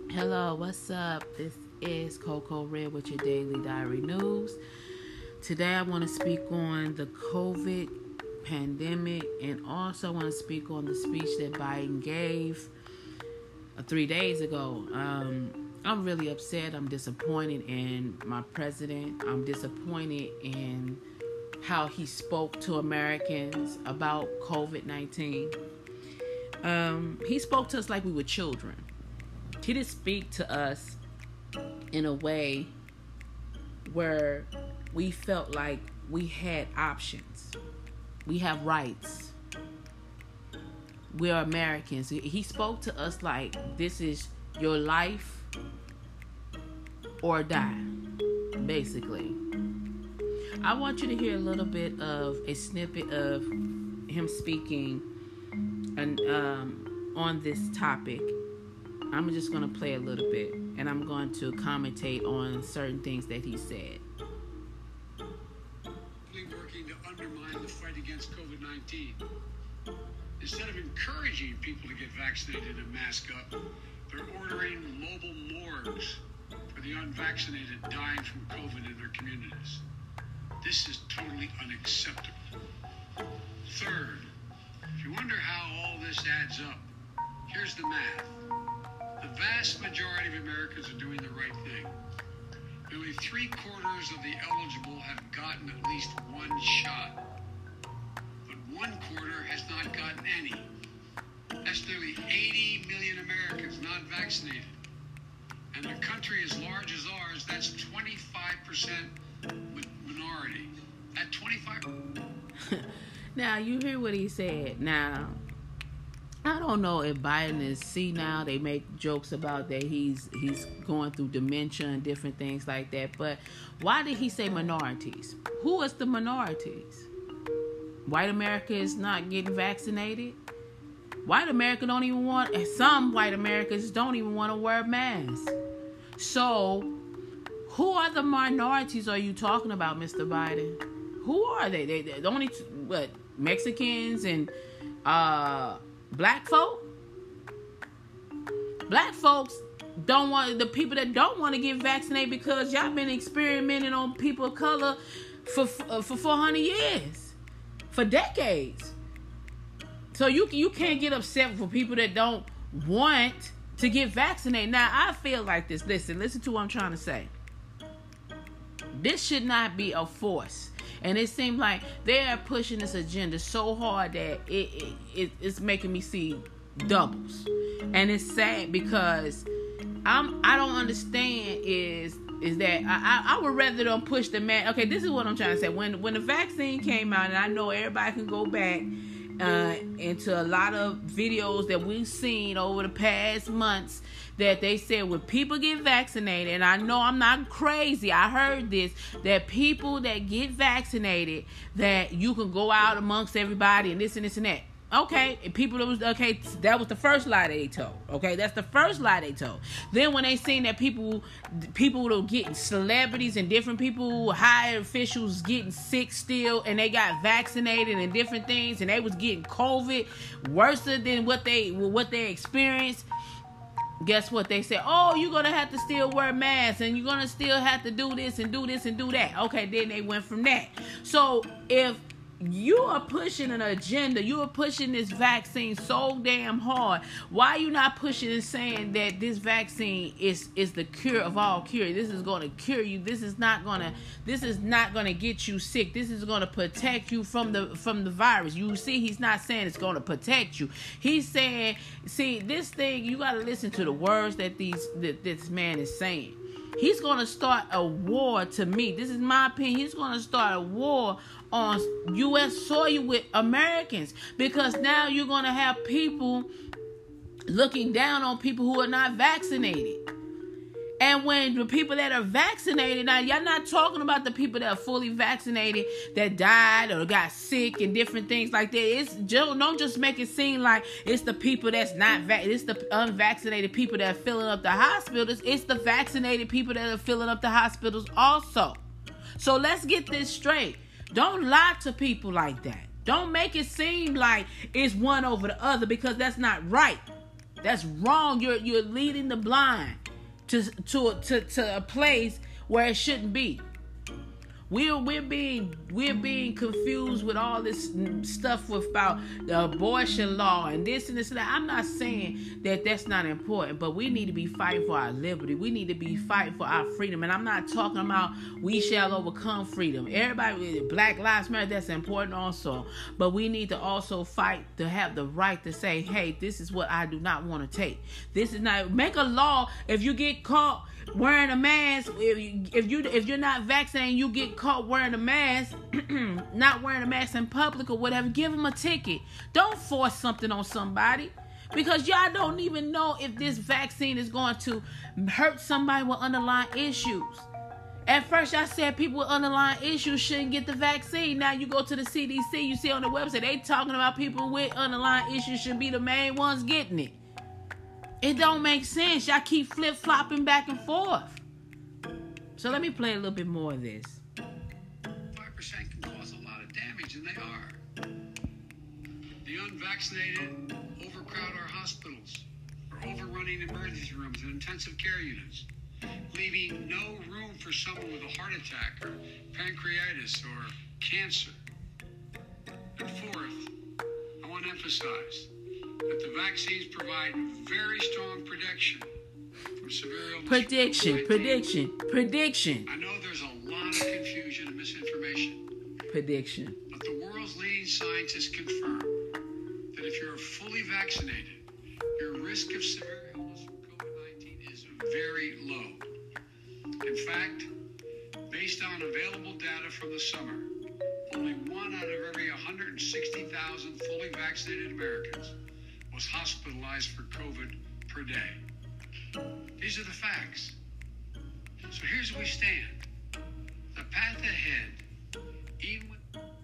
Hello, what's up? This is Coco Red with your daily diary news. Today I want to speak on the COVID pandemic, and also I want to speak on the speech that Biden gave 3 days ago. I'm really upset. I'm disappointed in my president. I'm disappointed in how he spoke to Americans about COVID-19. He spoke to us like we were children. He didn't speak to us in a way where we felt like we had options. We have rights. We are Americans. He spoke to us like this is your life or die, basically. I want you to hear a little bit of a snippet of him speaking on this topic. I'm just going to play a little bit, and I'm going to commentate on certain things that he said. Working to undermine the fight against COVID-19. Instead of encouraging people to get vaccinated and mask up, they're ordering mobile morgues for the unvaccinated dying from COVID in their communities. This is totally unacceptable. Third, if you wonder how all this adds up, here's the math. The vast majority of Americans are doing the right thing. Nearly 3/4 of the eligible have gotten at least one shot, but 1/4 has not gotten any. That's nearly 80 million Americans not vaccinated. And a country as large as ours, that's 25% minority. At 25%. Now, you hear what he said. Now, I don't know if Biden is senile. They make jokes about that he's going through dementia and different things like that. But why did he say minorities? Who is the minorities? White America is not getting vaccinated. White America don't even want. Some white Americans don't even want to wear masks. So, who are the minorities are you talking about, Mr. Biden? Who are they? They only what Mexicans and black folk? Black folks don't want the people that don't want to get vaccinated because y'all been experimenting on people of color for 400 years, for decades. So you can't get upset for people that don't want to get vaccinated. Now I feel like this. Listen to what I'm trying to say. This should not be a force. And it seems like they are pushing this agenda so hard that it's making me see doubles. And it's sad because I don't understand is that I would rather them push the man. Okay, this is what I'm trying to say. When the vaccine came out, and I know everybody can go back into a lot of videos that we've seen over the past months that they said when people get vaccinated, and I know I'm not crazy, I heard this, that people that get vaccinated, that you can go out amongst everybody and this and this and that. Okay, that was the first lie they told. Okay, that's the first lie they told. Then when they seen that people were getting celebrities and different people, high officials getting sick still, and they got vaccinated and different things, and they was getting COVID worse than what they experienced. Guess what they said? Oh, you're going to have to still wear masks, and you're going to still have to do this and do this and do that. Okay, then they went from that. So if you are pushing an agenda, you are pushing this vaccine so damn hard, why are you not pushing and saying that this vaccine is the cure of all cure? This is going to cure you. This is not going to get you sick. This is going to protect you from the virus. You see, he's not saying it's going to protect you. He's saying, see, this thing, you got to listen to the words that this man is saying. He's going to start a war, to me. This is my opinion. He's going to start a war on U.S. soil with Americans, because now you're going to have people looking down on people who are not vaccinated. And when the people that are vaccinated, now y'all not talking about the people that are fully vaccinated that died or got sick and different things like that. Don't just make it seem like it's the people that's not it's the unvaccinated people that are filling up the hospitals. It's the vaccinated people that are filling up the hospitals also. So let's get this straight. Don't lie to people like that. Don't make it seem like it's one over the other, because that's not right. That's wrong. You're leading the blind to a place where it shouldn't be. We're being confused with all this stuff about the abortion law and this and this and that. I'm not saying that that's not important, but we need to be fighting for our liberty. We need to be fighting for our freedom. And I'm not talking about we shall overcome freedom. Everybody, Black Lives Matter, that's important also. But we need to also fight to have the right to say, hey, this is what I do not want to take. This is not, make a law. If you get caught wearing a mask, if you're not vaccinated, you get caught wearing a mask, not wearing a mask in public or whatever, give them a ticket. Don't force something on somebody, because y'all don't even know if this vaccine is going to hurt somebody with underlying issues. At first, I said people with underlying issues shouldn't get the vaccine. Now you go to the CDC, you see on the website, they talking about people with underlying issues should be the main ones getting it. It don't make sense. Y'all keep flip-flopping back and forth. So let me play a little bit more of this. 5% can cause a lot of damage, and they are. The unvaccinated overcrowd our hospitals, are overrunning emergency rooms and intensive care units, leaving no room for someone with a heart attack or pancreatitis or cancer. And fourth, I want to emphasize that the vaccines provide very strong protection from severe illness. Prediction. I know there's a lot of confusion and misinformation. Prediction. But the world's leading scientists confirm that if you're fully vaccinated, your risk of severe illness from COVID-19 is very low. In fact, based on available data from the summer, only 1 out of every 160,000 fully vaccinated Americans was hospitalized for COVID per day. These are the facts. So here's where we stand. The path ahead, even with...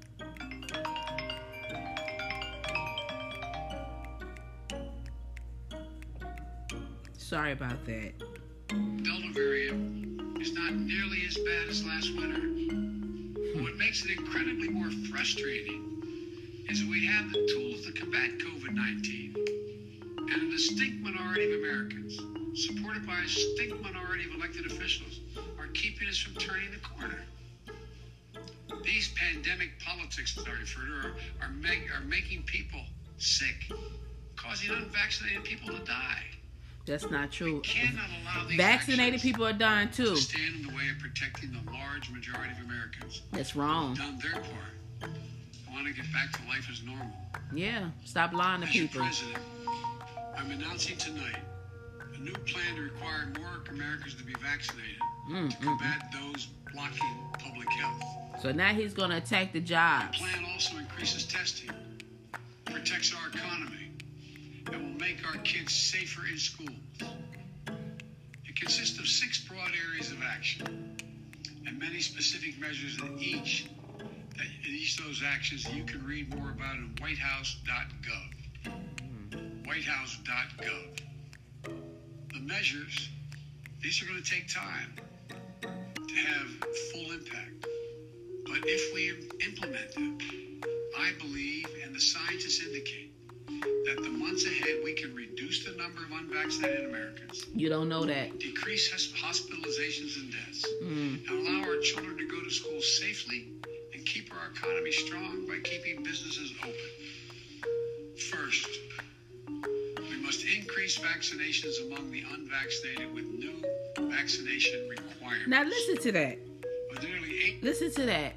Sorry about that. Delta variant is not nearly as bad as last winter. But what makes it incredibly more frustrating is that we have the tools to combat COVID-19, and a distinct minority of Americans, supported by a distinct minority of elected officials, are keeping us from turning the corner. These pandemic politics, as I refer to, are making people sick, causing unvaccinated people to die. That's not true. We cannot allow these vaccinated people are dying too. To stand in the way of protecting the large majority of Americans. That's wrong. Who've done their part. I want to get back to life as normal. Yeah, stop lying to people. As your president, I'm announcing tonight a new plan to require more Americans to be vaccinated to combat those blocking public health. So now he's going to attack the jobs. The plan also increases testing, protects our economy, and will make our kids safer in schools. It consists of 6 broad areas of action and many specific measures in each of those actions that you can read more about in whitehouse.gov. Whitehouse.gov. The measures, these are going to take time to have full impact. But if we implement them, I believe, and the scientists indicate, that the months ahead we can reduce the number of unvaccinated Americans. You don't know that. Decrease hospitalizations and deaths. And allow our children to go to school safely and keep our economy strong by keeping businesses open. First, we must increase vaccinations among the unvaccinated with new vaccination requirements. Now listen to that. Listen to that.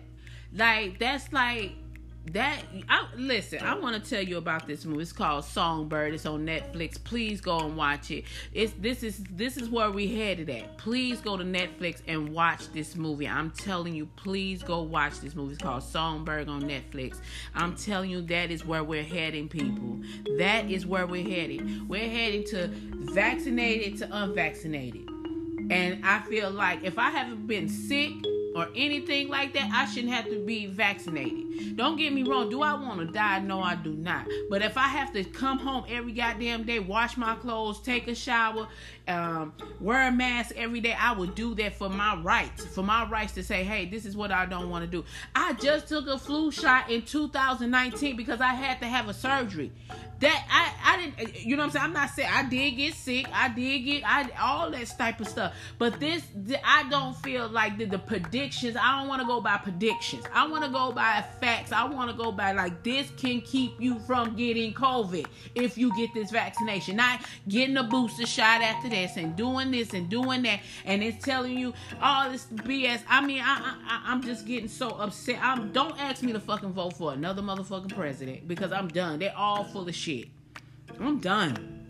I want to tell you about this movie. It's called Songbird. It's on Netflix. Please go and watch it. This is where we headed at. Please go to Netflix and watch this movie. I'm telling you, please go watch this movie. It's called Songbird on Netflix. I'm telling you, that is where we're heading, people. That is where we're heading. We're heading to vaccinated to unvaccinated. And I feel like if I haven't been sick or anything like that, I shouldn't have to be vaccinated. Don't get me wrong. Do I want to die? No, I do not. But if I have to come home every goddamn day, wash my clothes, take a shower, wear a mask every day, I would do that for my rights. For my rights to say, hey, this is what I don't want to do. I just took a flu shot in 2019 because I had to have a surgery. That I didn't, you know what I'm saying? I'm not saying I did get sick. All that type of stuff. But I don't feel like the predictions. I don't want to go by predictions. I want to go by facts. I want to go by like this can keep you from getting COVID if you get this vaccination. Not getting a booster shot after this and doing this and doing that. And it's telling you all this BS. I mean, I'm just getting so upset. Don't ask me to fucking vote for another motherfucking president because I'm done. They're all full of shit. I'm done.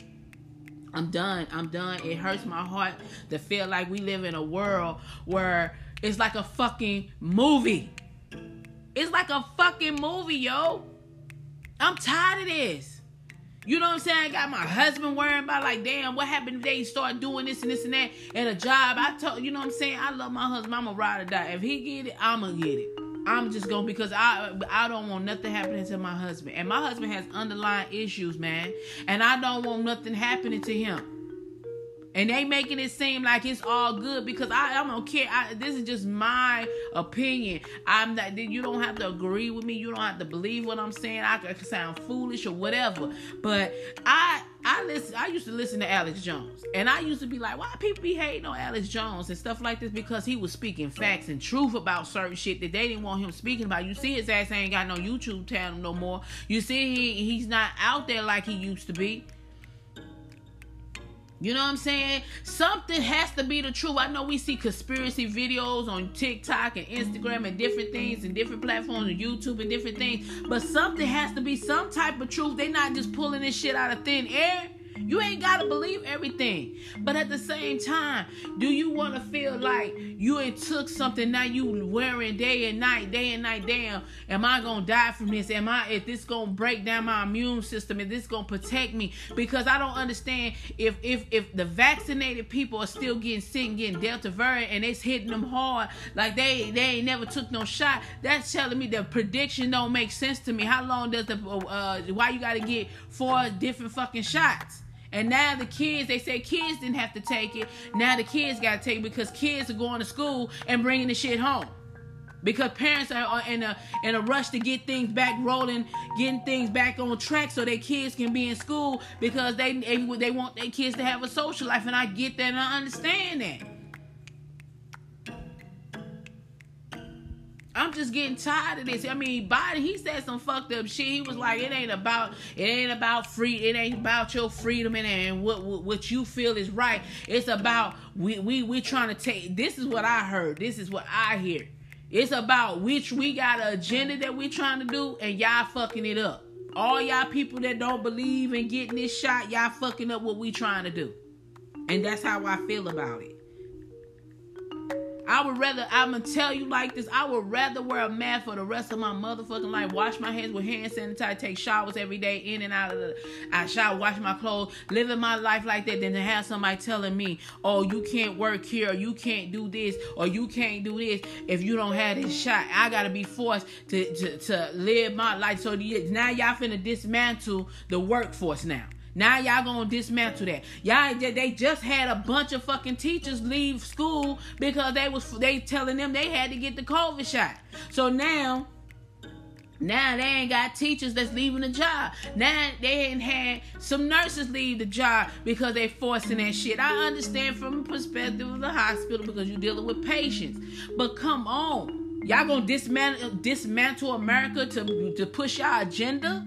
It hurts my heart to feel like we live in a world where it's like a fucking movie. It's like a fucking movie, yo. I'm tired of this. You know what I'm saying? I got my husband worrying about like, damn, what happened if they start doing this and this and that at a job? You know what I'm saying? I love my husband. I'm a ride or die. If he get it, I'm gonna get it. I'm just going because I don't want nothing happening to my husband. And my husband has underlying issues, man. And I don't want nothing happening to him. And they making it seem like it's all good because I don't care. This is just my opinion. I'm not. You don't have to agree with me. You don't have to believe what I'm saying. I could sound foolish or whatever. But I used to listen to Alex Jones, and I used to be like, why people be hating on Alex Jones and stuff like this? Because he was speaking facts and truth about certain shit that they didn't want him speaking about. You see, his ass ain't got no YouTube channel no more. You see, he's not out there like he used to be. You know what I'm saying? Something has to be the truth. I know we see conspiracy videos on TikTok and Instagram and different things and different platforms and YouTube and different things. But something has to be some type of truth. They're not just pulling this shit out of thin air. You ain't got to believe everything. But at the same time, do you want to feel like you ain't took something now you wearing day and night, damn, am I going to die from this? Is this going to break down my immune system? Is this going to protect me? Because I don't understand if the vaccinated people are still getting sick and getting Delta variant and it's hitting them hard like they ain't never took no shot. That's telling me the prediction don't make sense to me. How long does why you got to get 4 different fucking shots? And now the kids, they say kids didn't have to take it. Now the kids got to take it because kids are going to school and bringing the shit home. Because parents are in a rush to get things back rolling, getting things back on track so their kids can be in school because they want their kids to have a social life. And I get that and I understand that. I'm just getting tired of this. I mean, Biden, he said some fucked up shit. He was like, it ain't about your freedom and what you feel is right. It's about we trying to take. This is what I heard. This is what I hear. It's about which we got an agenda that we trying to do, and y'all fucking it up. All y'all people that don't believe in getting this shot, y'all fucking up what we trying to do. And that's how I feel about it. I'm going to tell you like this, I would rather wear a mask for the rest of my motherfucking life, wash my hands with hand sanitizer, take showers every day, in and out of I shower, wash my clothes, living my life like that than to have somebody telling me, oh, you can't work here, or you can't do this, or you can't do this if you don't have this shot. I got to be forced to live my life. So now y'all finna dismantle the workforce now. Now y'all gonna dismantle that. They just had a bunch of fucking teachers leave school because they telling them they had to get the COVID shot. So now they ain't got teachers that's leaving the job. Now they ain't had some nurses leave the job because they forcing that shit. I understand from the perspective of the hospital because you're dealing with patients. But come on. Y'all gonna dismantle America to push y'all agenda?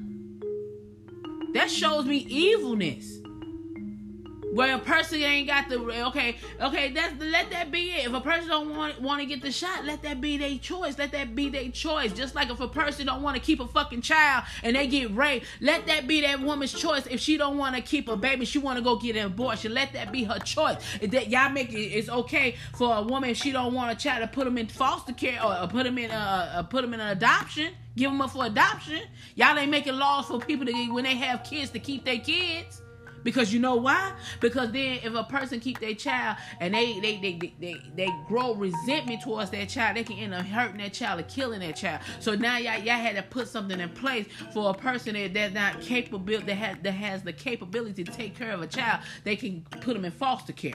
That shows me evilness. Where a person ain't got the okay. Let that be it. If a person don't want to get the shot, let that be their choice. Let that be their choice. Just like if a person don't want to keep a fucking child and they get raped, let that be that woman's choice. If she don't want to keep a baby, she want to go get an abortion. Let that be her choice. That y'all make it's okay for a woman if she don't want a child to put them in foster care or put them in an adoption. Give them up for adoption. Y'all ain't making laws for people to when they have kids to keep their kids. Because you know why? Because then if a person keep their child and they grow resentment towards that child, they can end up hurting that child or killing that child. So now y'all had to put something in place for a person that's not capable, that has the capability to take care of a child. They can put them in foster care.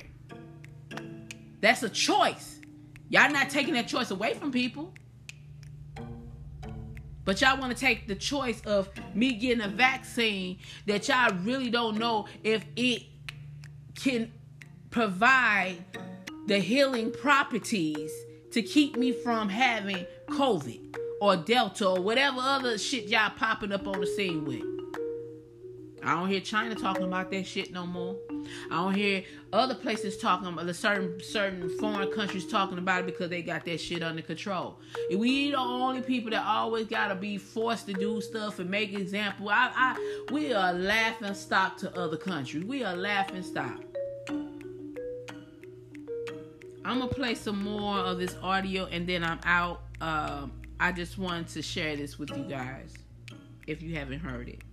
That's a choice. Y'all not taking that choice away from people. But y'all want to take the choice of me getting a vaccine that y'all really don't know if it can provide the healing properties to keep me from having COVID or Delta or whatever other shit y'all popping up on the scene with. I don't hear China talking about that shit no more. I don't hear other places talking about certain foreign countries talking about it because they got that shit under control. We the only people that always gotta be forced to do stuff and make example. We are a laughing stock to other countries. We are a laughing stock. I'm gonna play some more of this audio and then I'm out. I just wanted to share this with you guys if you haven't heard it.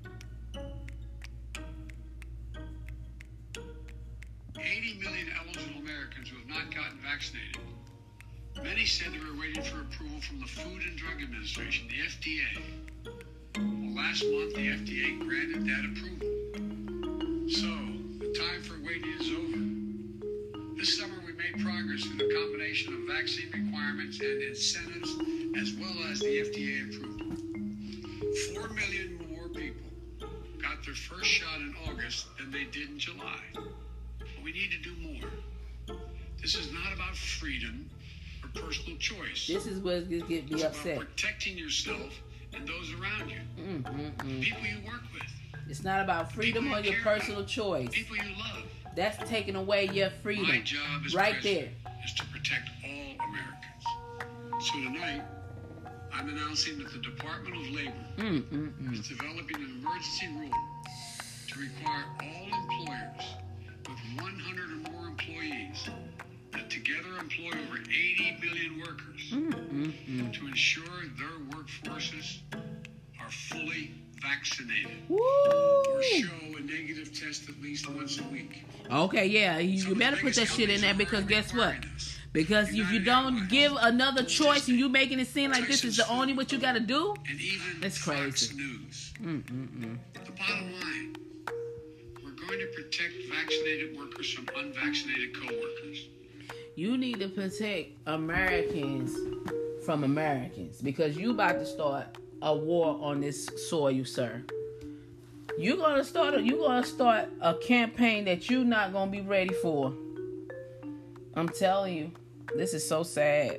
80 million eligible Americans who have not gotten vaccinated. Many said they were waiting for approval from the Food and Drug Administration, the FDA. Well, last month, the FDA granted that approval. So, the time for waiting is over. This summer, we made progress through the combination of vaccine requirements and incentives, as well as the FDA approval. 4 million more people got their first shot in August than they did in July. We need to do more. This is not about freedom or personal choice. This is what gets me it's upset. About protecting yourself and those around you. People you work with. It's not about freedom or your personal choice. People you love. That's taking away your freedom. My job as right there is to protect all Americans. So tonight, I'm announcing that the Department of Labor is developing an emergency rule to require all employers with 100 or more employees that together employ over 80 million workers to ensure their workforces are fully vaccinated or show a negative test at least once a week. Okay, yeah, you better put that shit in there because guess what? Because if you don't give another choice and you making it seem like this is the only what you got to do, and even that's crazy. Fox News. The bottom line, going to protect vaccinated workers from unvaccinated co-workers. You need to protect Americans from Americans because you about to start a war on this soil, sir. You're gonna start a campaign that you're not gonna be ready for. I'm telling you, this is so sad.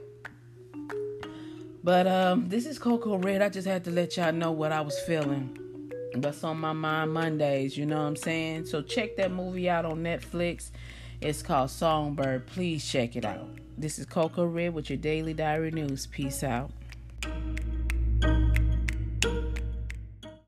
But this is Coco Red. I just had to let y'all know what I was feeling. That's on my mind Mondays, you know what I'm saying? So check that movie out on Netflix. It's called Songbird. Please check it out. This is Coco Red with your Daily Diary News. Peace out.